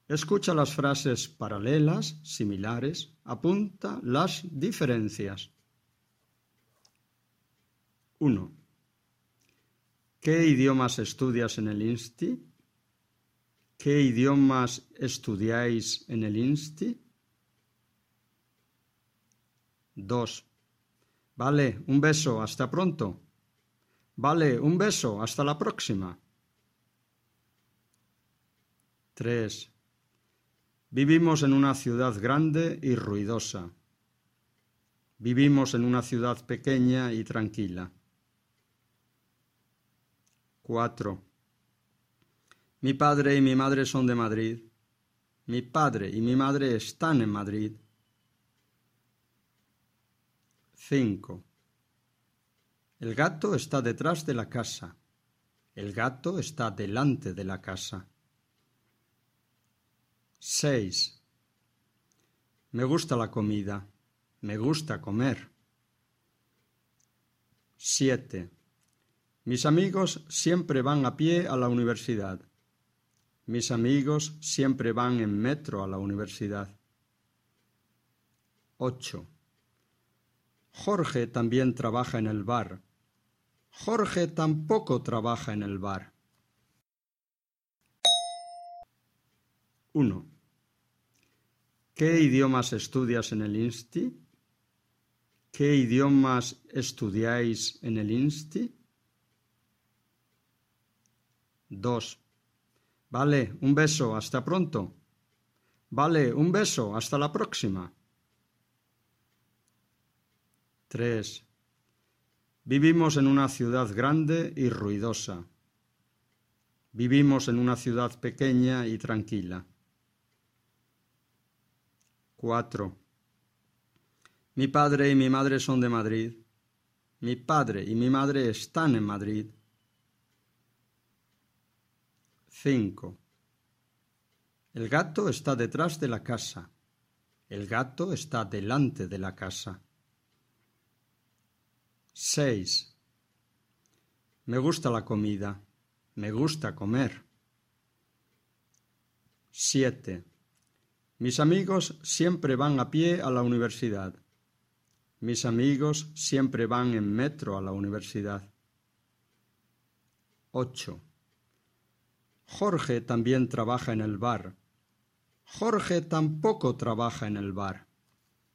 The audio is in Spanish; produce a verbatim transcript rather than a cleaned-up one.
Escucha las frases paralelas, similares, apunta las diferencias. uno. ¿Qué idiomas estudias en el INSTI? ¿Qué idiomas estudiáis en el INSTI? dos. Vale, un beso, hasta pronto. Vale, un beso, hasta la próxima. tres. Vivimos en una ciudad grande y ruidosa. Vivimos en una ciudad pequeña y tranquila. cuatro. Mi padre y mi madre son de Madrid. Mi padre y mi madre están en Madrid. cinco. El gato está detrás de la casa. El gato está delante de la casa. seis. Me gusta la comida. Me gusta comer. siete. Mis amigos siempre van a pie a la universidad. Mis amigos siempre van en metro a la universidad. ocho. Jorge también trabaja en el bar. Jorge tampoco trabaja en el bar. uno. ¿Qué idiomas estudias en el INSTI? ¿Qué idiomas estudiáis en el INSTI? dos. Vale, un beso, hasta pronto. Vale, un beso, hasta la próxima. tres. Vivimos en una ciudad grande y ruidosa. Vivimos en una ciudad pequeña y tranquila. cuatro. Mi padre y mi madre son de Madrid. Mi padre y mi madre están en Madrid. cinco. El gato está detrás de la casa. El gato está delante de la casa. seis. Me gusta la comida. Me gusta comer. siete. Mis amigos siempre van a pie a la universidad. Mis amigos siempre van en metro a la universidad. ocho. Jorge también trabaja en el bar. Jorge tampoco trabaja en el bar.